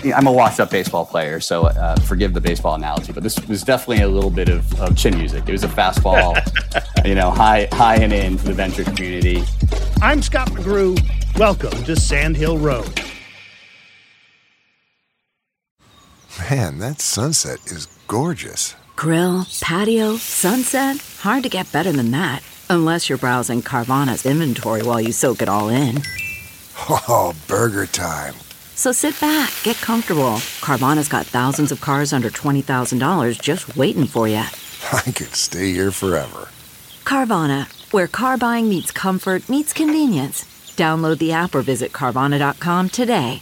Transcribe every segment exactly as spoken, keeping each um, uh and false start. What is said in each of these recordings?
I'm a washed-up baseball player, so uh, forgive the baseball analogy, but this was definitely a little bit of, of chin music. It was a fastball, you know, high, high and in for the venture community. I'm Scott McGrew. Welcome to Sand Hill Road. Man, that sunset is gorgeous. Grill, patio, sunset. Hard to get better than that. Unless you're browsing Carvana's inventory while you soak it all in. Oh, burger time. So sit back, get comfortable. Carvana's got thousands of cars under twenty thousand dollars just waiting for you. I could stay here forever. Carvana, where car buying meets comfort meets convenience. Download the app or visit Carvana dot com today.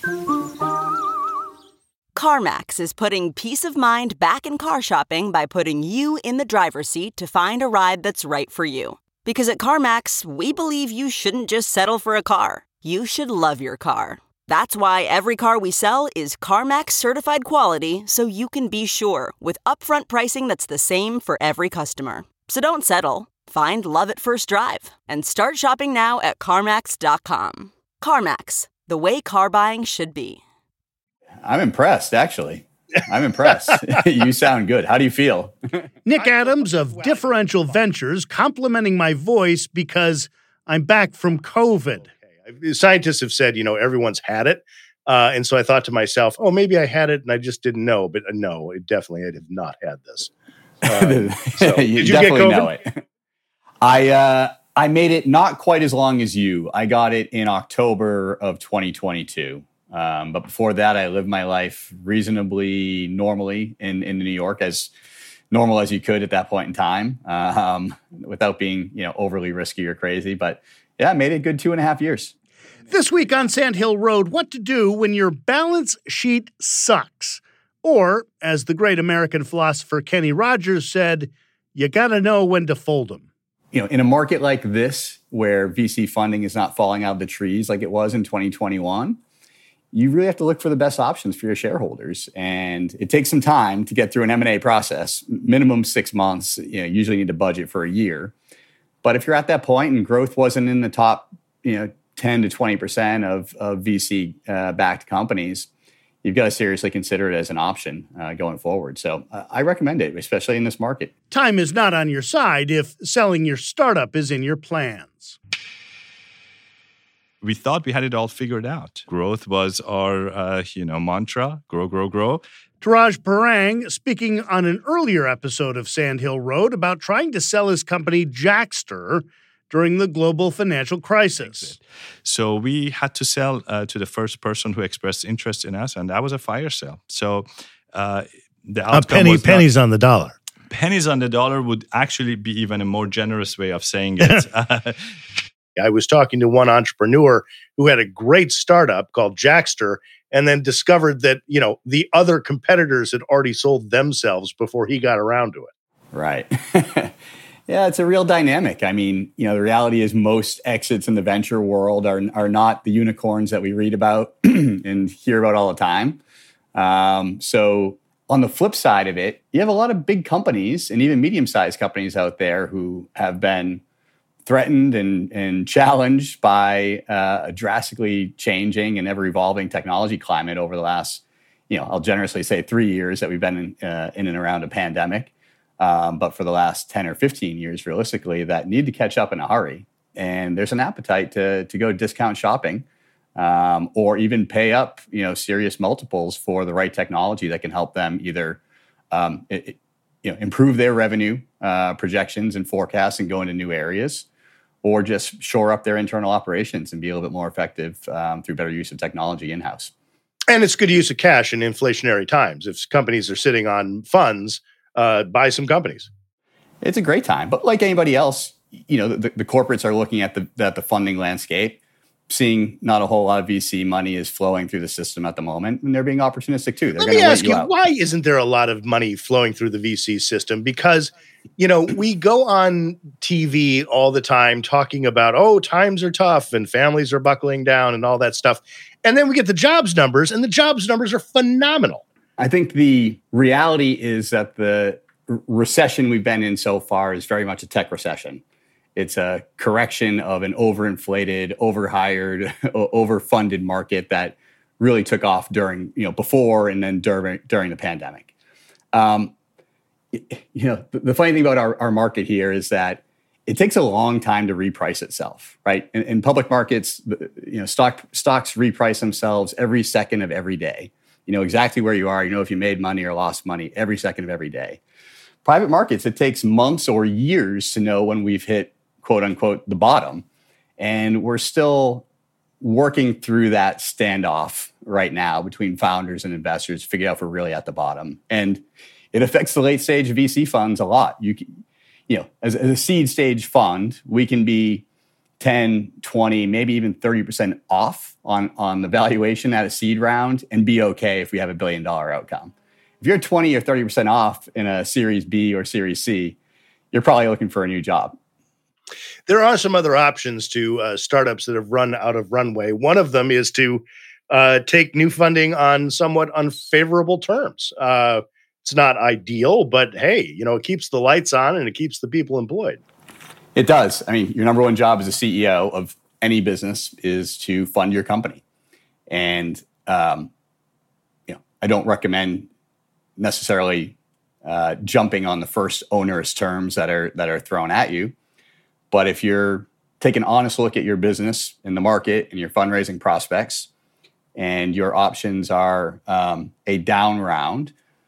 CarMax is putting peace of mind back in car shopping by putting you in the driver's seat to find a ride that's right for you. Because at CarMax, we believe you shouldn't just settle for a car. You should love your car. That's why every car we sell is CarMax certified quality, so you can be sure with upfront pricing that's the same for every customer. So don't settle. Find love at first drive and start shopping now at CarMax dot com. CarMax, the way car buying should be. I'm impressed, actually. I'm impressed. You sound good. How do you feel? Nick Adams of Differential Ventures complimenting my voice because I'm back from COVID. Okay. Scientists have said, you know, everyone's had it. Uh, and so I thought to myself, oh, maybe I had it and I just didn't know. But uh, no, it definitely, I have not had this. Uh, so, you did you definitely get COVID? know it. I, uh, I made it not quite as long as you. I got it in October of twenty twenty-two. Um, but before that, I lived my life reasonably normally in, in New York, as normal as you could at that point in time, um, without being, you know, overly risky or crazy. But yeah, I made it a good two and a half years. This week on Sand Hill Road, what to do when your balance sheet sucks. Or, as the great American philosopher Kenny Rogers said, you got to know when to fold them. You know, in a market like this, where V C funding is not falling out of the trees like it was in twenty twenty-one, you really have to look for the best options for your shareholders. And it takes some time to get through an M and A process, minimum six months, you know, usually need to budget for a year. But if you're at that point and growth wasn't in the top, you know, ten to twenty percent of, of V C uh, backed companies, you've got to seriously consider it as an option uh, going forward. So uh, I recommend it, especially in this market. Time is not on your side if selling your startup is in your plans. We thought we had it all figured out. Growth was our, uh, you know, mantra: grow, grow, grow. Taraj Parang speaking on an earlier episode of Sand Hill Road about trying to sell his company Jackster during the global financial crisis. So we had to sell uh, to the first person who expressed interest in us, and that was a fire sale. So uh, the outcome a penny, was pennies not, on the dollar. Pennies on the dollar would actually be even a more generous way of saying it. I was talking to one entrepreneur who had a great startup called Jackster and then discovered that, you know, the other competitors had already sold themselves before he got around to it. Right. Yeah, it's a real dynamic. I mean, you know, the reality is most exits in the venture world are, are not the unicorns that we read about and hear about all the time. Um, so on the flip side of it, you have a lot of big companies and even medium-sized companies out there who have been threatened and, and challenged by uh, a drastically changing and ever-evolving technology climate over the last, you know, I'll generously say three years that we've been in, uh, in and around a pandemic. Um, but for the last ten or fifteen years, realistically, that need to catch up in a hurry. And there's an appetite to to go discount shopping um, or even pay up, you know, serious multiples for the right technology that can help them either um, it, you know, improve their revenue uh, projections and forecasts and go into new areas, or just shore up their internal operations and be a little bit more effective um, through better use of technology in-house. And it's good use of cash in inflationary times. If companies are sitting on funds, uh, buy some companies. It's a great time. But like anybody else, you know, the, the corporates are looking at the, at the funding landscape, seeing not a whole lot of V C money is flowing through the system at the moment, and they're being opportunistic too. They're Let me ask you, you why isn't there a lot of money flowing through the V C system? Because, you know, we go on T V all the time talking about, oh, times are tough and families are buckling down and all that stuff. And then we get the jobs numbers, and the jobs numbers are phenomenal. I think the reality is that the recession we've been in so far is very much a tech recession. It's a correction of an overinflated, overhired, overfunded market that really took off during, you know, before and then during during the pandemic. Um, you know, the, the funny thing about our, our market here is that it takes a long time to reprice itself, right? In, in public markets, you know, stock stocks reprice themselves every second of every day. You know exactly where you are. You know if you made money or lost money every second of every day. Private markets, it takes months or years to know when we've hit, quote unquote, the bottom. And we're still working through that standoff right now between founders and investors to figure out if we're really at the bottom. And it affects the late stage V C funds a lot. You can, you know, as, as a seed stage fund, we can be ten, twenty, maybe even thirty percent off on, on the valuation at a seed round and be okay if we have a billion dollar outcome. If you're twenty or thirty percent off in a Series B or Series C, you're probably looking for a new job. There are some other options to uh, startups that have run out of runway. One of them is to uh, take new funding on somewhat unfavorable terms. Uh, it's not ideal, but hey, you know, it keeps the lights on and it keeps the people employed. It does. I mean, your number one job as a C E O of any business is to fund your company. And, um, you know, I don't recommend necessarily uh, jumping on the first onerous terms that are that are thrown at you. But if you're taking an honest look at your business in the market and your fundraising prospects, and your options are um, a down round,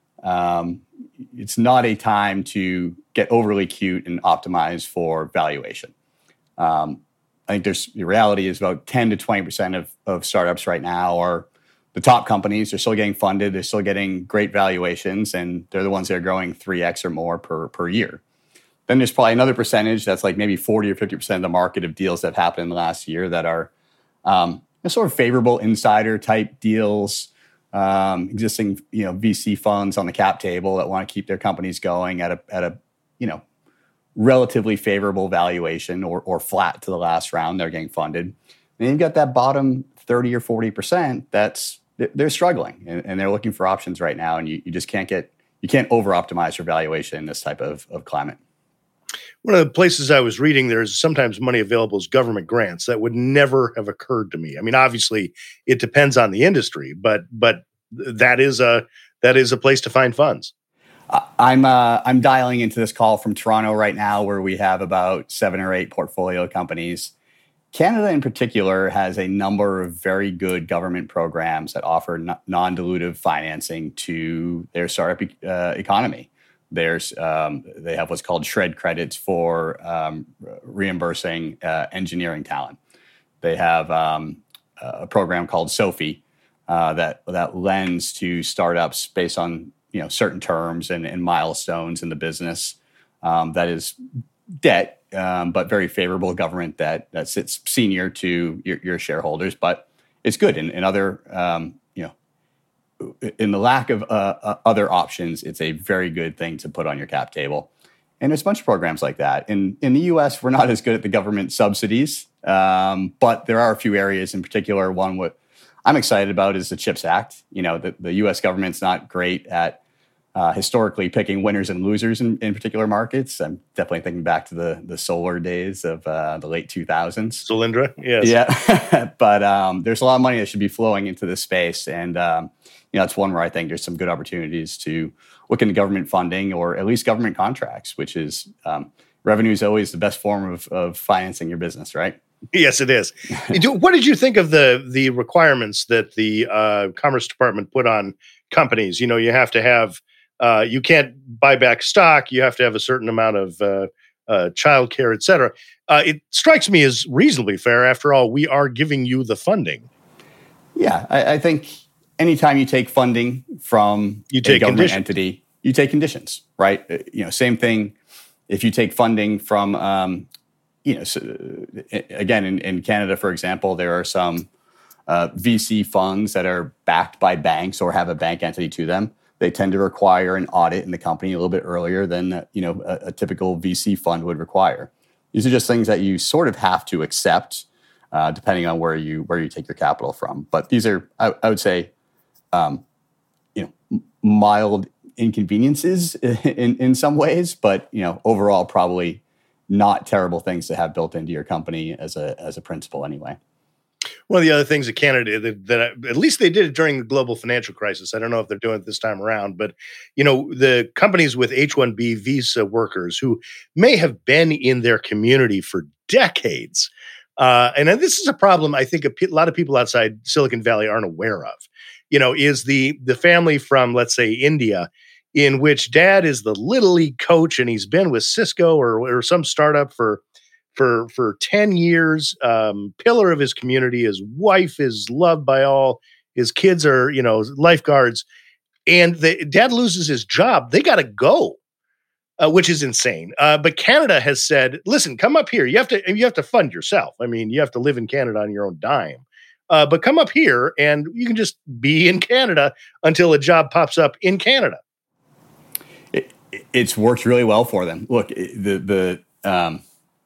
um, it's not a time to get overly cute and optimize for valuation. Um, I think there's the reality is about ten to twenty percent of, of startups right now are the top companies. They're still getting funded. They're still getting great valuations, and they're the ones that are growing three X or more per, per year. Then there's probably another percentage that's like maybe forty or fifty percent of the market of deals that have happened in the last year that are um, sort of favorable insider type deals, um, existing you know V C funds on the cap table that want to keep their companies going at a at a you know relatively favorable valuation or or flat to the last round. They're getting funded. Then you've got that bottom thirty or forty percent that's they're struggling and, and they're looking for options right now, and you, you just can't get you can't over optimize your valuation in this type of, of climate. One of the places I was reading, there's sometimes money available as government grants. That would never have occurred to me. I mean, obviously, it depends on the industry, but but that is a that is a place to find funds. I'm uh, I'm dialing into this call from Toronto right now, where we have about seven or eight portfolio companies. Canada, in particular, has a number of very good government programs that offer non-dilutive financing to their startup uh, economy. There's um, they have what's called SR E D credits for um, reimbursing uh, engineering talent. They have um, a program called SOFI uh, that that lends to startups based on you know certain terms and, and milestones in the business. Um, that is debt, um, but very favorable government that that sits senior to your, your shareholders. But it's good in, in other um, you know. In the lack of uh, uh, other options, it's a very good thing to put on your cap table. And there's a bunch of programs like that. In in the U S, we're not as good at the government subsidies, um, but there are a few areas in particular. One what I'm excited about is the CHIPS Act. You know, the, the U S government's not great at uh, historically picking winners and losers in, in particular markets. I'm definitely thinking back to the the solar days of uh, the late two thousands. Solyndra, yes. Yeah, but um, there's a lot of money that should be flowing into this space. And um, you know, it's one where I think there's some good opportunities to look into government funding or at least government contracts, which is um, revenue is always the best form of, of financing your business, right? Yes, it is. What did you think of the the requirements that the uh, Commerce Department put on companies? You know, you have to have, uh, you can't buy back stock. You have to have a certain amount of uh, uh, childcare, et cetera. Uh, it strikes me as reasonably fair. After all, we are giving you the funding. Yeah, I, I think anytime you take funding from you take a government conditions. entity, you take conditions, right? You know, same thing if you take funding from, um, you know, so, again, in, in Canada, for example, there are some uh, V C funds that are backed by banks or have a bank entity to them. They tend to require an audit in the company a little bit earlier than, you know, a, a typical V C fund would require. These are just things that you sort of have to accept uh, depending on where you where you take your capital from. But these are, I, I would say, um, you know, mild inconveniences in, in some ways, but, you know, overall probably not terrible things to have built into your company as a as a principle anyway. One of the other things that Canada did that, that at least they did it during the global financial crisis. I don't know if they're doing it this time around, but you know, the companies with H one B visa workers who may have been in their community for decades. Uh, and this is a problem I think a, p- a lot of people outside Silicon Valley aren't aware of, you know, is the, the family from, let's say, India, in which dad is the little league coach and he's been with Cisco or, or some startup for for for ten years, um, pillar of his community. His wife is loved by all. His kids are, you know, lifeguards. And the dad loses his job. They got to go, uh, which is insane. Uh, but Canada has said, listen, come up here. You have to you have to fund yourself. I mean, you have to live in Canada on your own dime. Uh, but come up here and you can just be in Canada until a job pops up in Canada. It, it's worked really well for them. Look, the, the, um,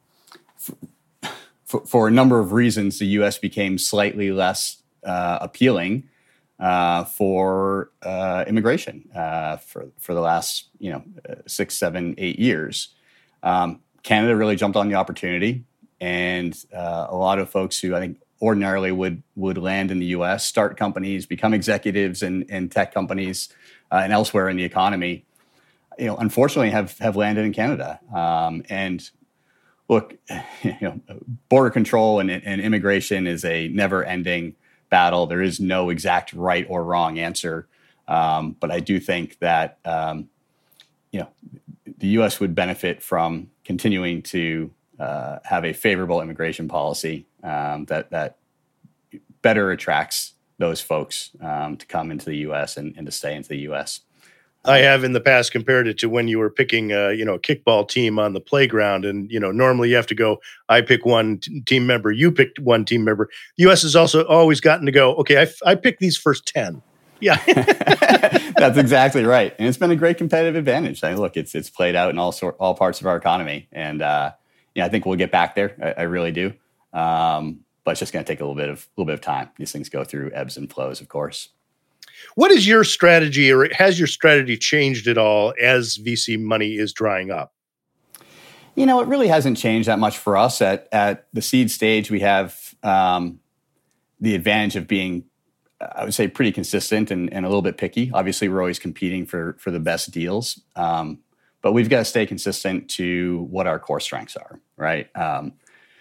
For, for a number of reasons, the U S became slightly less uh, appealing uh, for uh, immigration uh, for for the last you know six, seven, eight years. Um, Canada really jumped on the opportunity, and uh, a lot of folks who I think ordinarily would would land in the U S, start companies, become executives in, in tech companies uh, and elsewhere in the economy, you know, unfortunately have have landed in Canada. Um, and Look, you know, border control and, and immigration is a never-ending battle. There is no exact right or wrong answer, um, but I do think that um, you know the U S would benefit from continuing to uh, have a favorable immigration policy um, that that better attracts those folks um, to come into the U S and, and to stay into the U S. I have in the past compared it to when you were picking, uh, you know, a kickball team on the playground. And, you know, normally you have to go, I pick one t- team member, you picked one team member. The U S has also always gotten to go, okay, I, f- I picked these first ten. Yeah. That's exactly right. And it's been a great competitive advantage. I mean, look, it's it's played out in all sort, all parts of our economy. And, uh, yeah, I think we'll get back there. I, I really do. Um, but it's just going to take a little bit of a little bit of time. These things go through ebbs and flows, of course. What is your strategy, or has your strategy changed at all as V C money is drying up? You know, it really hasn't changed that much for us. At at the seed stage, we have um, the advantage of being, I would say, pretty consistent and, and a little bit picky. Obviously, we're always competing for for the best deals, um, but we've got to stay consistent to what our core strengths are. Right? Um,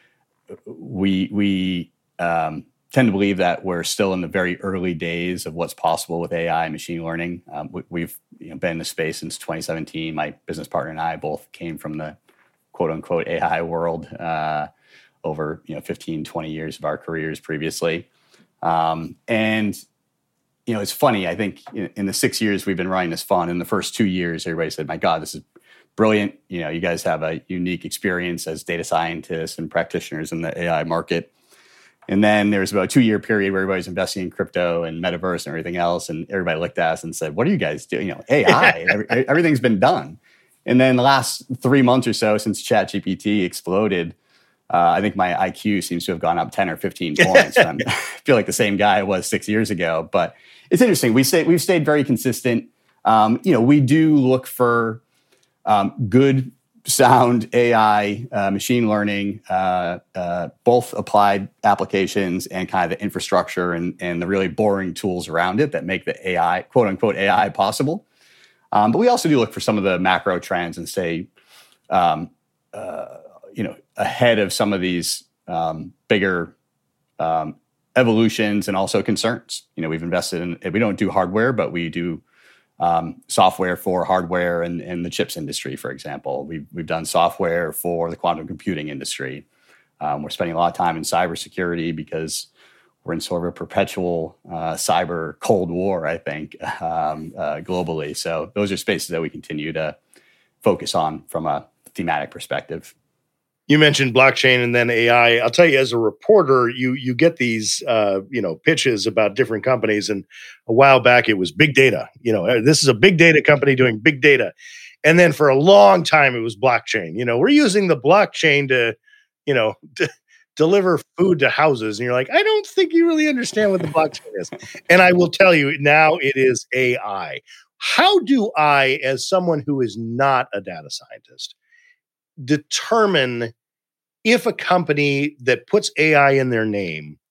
we we um, tend to believe that we're still in the very early days of what's possible with A I and machine learning. Um, we, we've you know, been in the space since twenty seventeen. My business partner and I both came from the quote unquote A I world uh, over you know fifteen, twenty years of our careers previously. Um, and, you know, it's funny. I think in, in the six years we've been running this fund, in the first two years, everybody said, my God, this is brilliant. You know, you guys have a unique experience as data scientists and practitioners in the A I market. And then there was about a two-year period where everybody's investing in crypto and metaverse and everything else. And everybody looked at us and said, what are you guys doing? You know, A I, every, everything's been done. And then the last three months or so since ChatGPT exploded, uh, I think my I Q seems to have gone up ten or fifteen points. I feel like the same guy I was six years ago. But it's interesting. We stay, we've stayed very consistent. Um, you know, we do look for um, good sound A I, uh, machine learning, uh, uh, both applied applications and kind of the infrastructure and, and the really boring tools around it that make the A I, quote unquote, A I possible. Um, but we also do look for some of the macro trends and stay, um, uh, you know, ahead of some of these um, bigger um, evolutions and also concerns. You know, we've invested in, we don't do hardware, but we do Um, software for hardware and, and the chips industry, for example. We've, we've done software for the quantum computing industry. Um, we're spending a lot of time in cybersecurity because we're in sort of a perpetual uh, cyber cold war, I think, um, uh, globally. So those are spaces that we continue to focus on from a thematic perspective. You mentioned blockchain and then A I. I'll tell you, as a reporter, you you get these uh, you know pitches about different companies, and a while back it was big data. You know, this is a big data company doing big data, and then for a long time it was blockchain. You know, we're using the blockchain to, you know, to deliver food to houses, and you're like, I don't think you really understand what the blockchain is. And I will tell you now, it is A I. How do I, as someone who is not a data scientist, determine if a company that puts A I in their name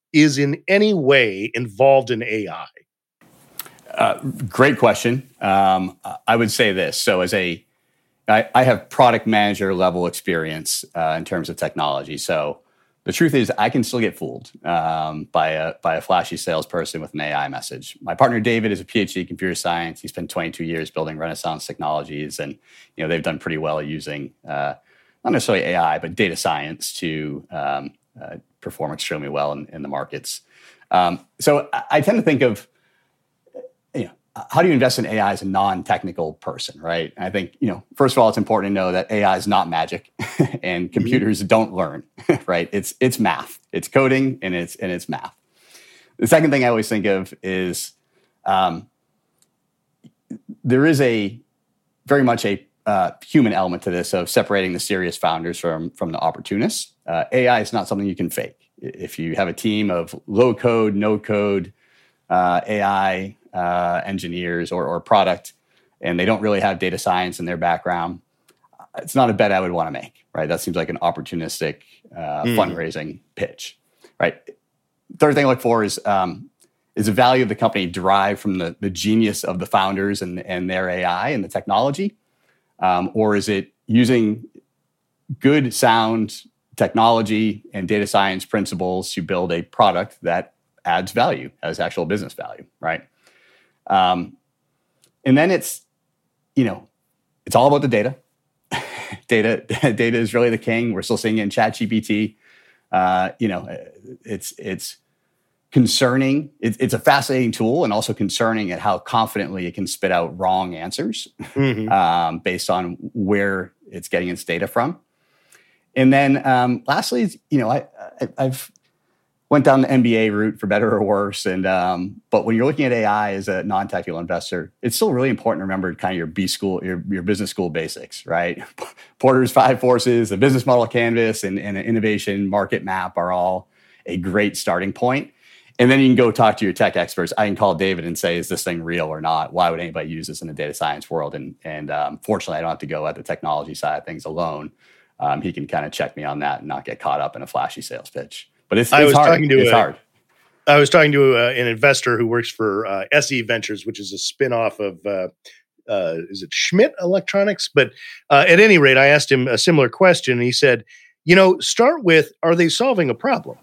is in any way involved in A I? Uh, great question. Um, I would say this. So as a, I, I have product manager level experience uh, in terms of technology. So the truth is I can still get fooled um, by a by a flashy salesperson with an A I message. My partner David is a P H D in computer science. He spent twenty-two years building Renaissance technologies, and you know they've done pretty well at using uh, not necessarily A I, but data science to um, uh, perform extremely well in, in the markets. Um, so I, I tend to think of, you know, how do you invest in A I as a non-technical person, right? And I think, you know, first of all, it's important to know that A I is not magic and computers mm-hmm. don't learn, right? It's it's math, it's coding, and it's and it's math. The second thing I always think of is um, there is a very much a uh, human element to this of separating the serious founders from from the opportunists. Uh, A I is not something you can fake. If you have a team of low code, no code, uh, A I uh, engineers or, or product, and they don't really have data science in their background, it's not a bet I would want to make, right? That seems like an opportunistic uh, mm. fundraising pitch, right? Third thing I look for is um, is the value of the company derived from the, the genius of the founders and, and their A I and the technology, um, or is it using good, sound technology and data science principles to build a product that adds value, has actual business value, right? Um, and then it's, you know, it's all about the data. data, data is really the king. We're still seeing it in ChatGPT. Uh, you know, it's it's concerning. It's, it's a fascinating tool, and also concerning at how confidently it can spit out wrong answers mm-hmm. um, based on where it's getting its data from. And then, um, lastly, you know, I, I I've went down the M B A route for better or worse, and um, but when you're looking at A I as a non-technical investor, it's still really important to remember kind of your B school, your your business school basics, right? Porter's five forces, the business model canvas, and, and an innovation market map are all a great starting point. And then you can go talk to your tech experts. I can call David and say, "Is this thing real or not? Why would anybody use this in the data science world?" And and um, fortunately, I don't have to go at the technology side of things alone. Um, he can kind of check me on that and not get caught up in a flashy sales pitch. But it's, it's I was hard. Talking to it's a, hard. I was talking to a, an investor who works for uh, S E Ventures, which is a spinoff of, uh, uh, is it Schmidt Electronics? But uh, at any rate, I asked him a similar question, and he said, you know, start with, are they solving a problem?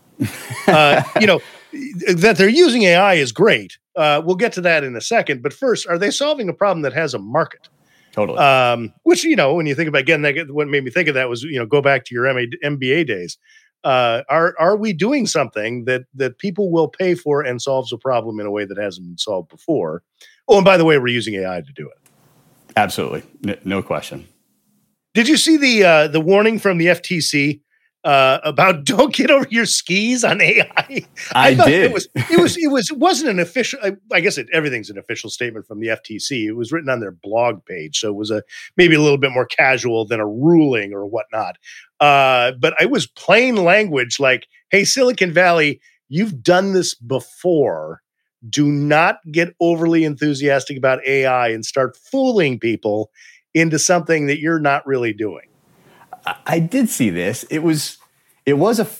uh, you know, that they're using A I is great. Uh, we'll get to that in a second. But first, are they solving a problem that has a market? Totally. Um, which, you know, when you think about, again, that, what made me think of that was, you know, go back to your M B A days. Uh, are are we doing something that that people will pay for and solves a problem in a way that hasn't been solved before? Oh, and by the way, we're using A I to do it. Absolutely. No, no question. Did you see the uh, the warning from the F T C uh, about don't get over your skis on A I? I, I did. It was it was it was it wasn't an official. I, I guess it, everything's an official statement from the F T C. It was written on their blog page, so it was a maybe a little bit more casual than a ruling or whatnot. Uh, but it was plain language, like, "Hey, Silicon Valley, you've done this before. Do not get overly enthusiastic about A I and start fooling people into something that you're not really doing." I did see this. It was it was a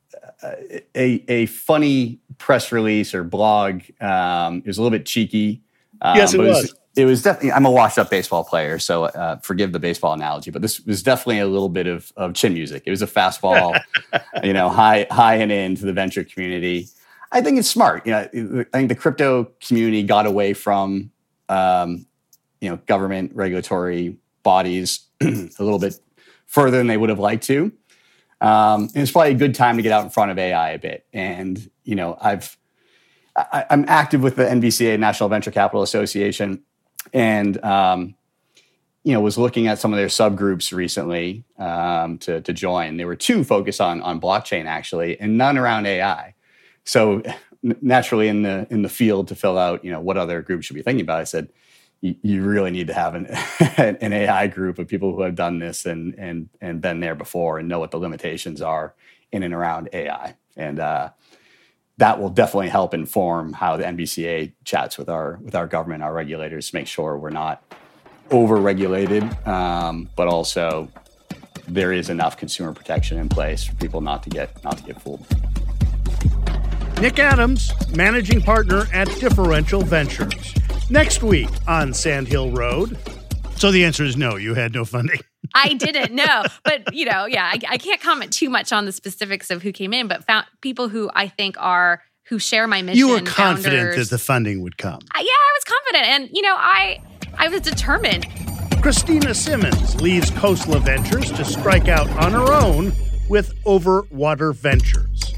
a, a funny press release or blog. Um, it was a little bit cheeky. Um, yes, it was. it was. It was definitely. I'm a washed-up baseball player, so uh, forgive the baseball analogy, but this was definitely a little bit of, of chin music. It was a fastball, you know, high high and in to the venture community. I think it's smart. You know, I think the crypto community got away from, um, you know, government regulatory bodies a little bit further than they would have liked to. Um, and it's probably a good time to get out in front of A I a bit. And, you know, I've, I, I'm active with the N V C A, National Venture Capital Association, and, um, you know, was looking at some of their subgroups recently um, to, to join. There were two focused on, on blockchain, actually, and none around A I. So naturally in the in the field to fill out, you know, what other groups should be thinking about, I said, you, you really need to have an, an A I group of people who have done this and and and been there before and know what the limitations are in and around A I. And uh, that will definitely help inform how the N B C A chats with our with our government, our regulators, to make sure we're not over-regulated, um, but also there is enough consumer protection in place for people not to get not to get fooled. Nick Adams, managing partner at Differential Ventures. Next week on Sand Hill Road. So the answer is no, you had no funding. I didn't know. But, you know, yeah, I, I can't comment too much on the specifics of who came in, but found people who I think are, who share my mission. You were confident founders. that the funding would come. Uh, yeah, I was confident. And, you know, I I was determined. Christina Simmons leaves Khosla Ventures to strike out on her own with Overwater Ventures.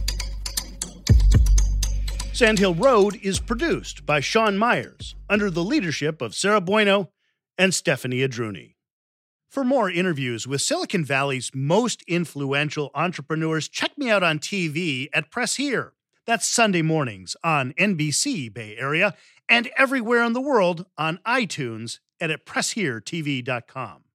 Sand Hill Road is produced by Sean Myers under the leadership of Sarah Bueno and Stephanie Adruni. For more interviews with Silicon Valley's most influential entrepreneurs, check me out on T V at Press Here. That's Sunday mornings on N B C Bay Area and everywhere in the world on iTunes and at press here t v dot com.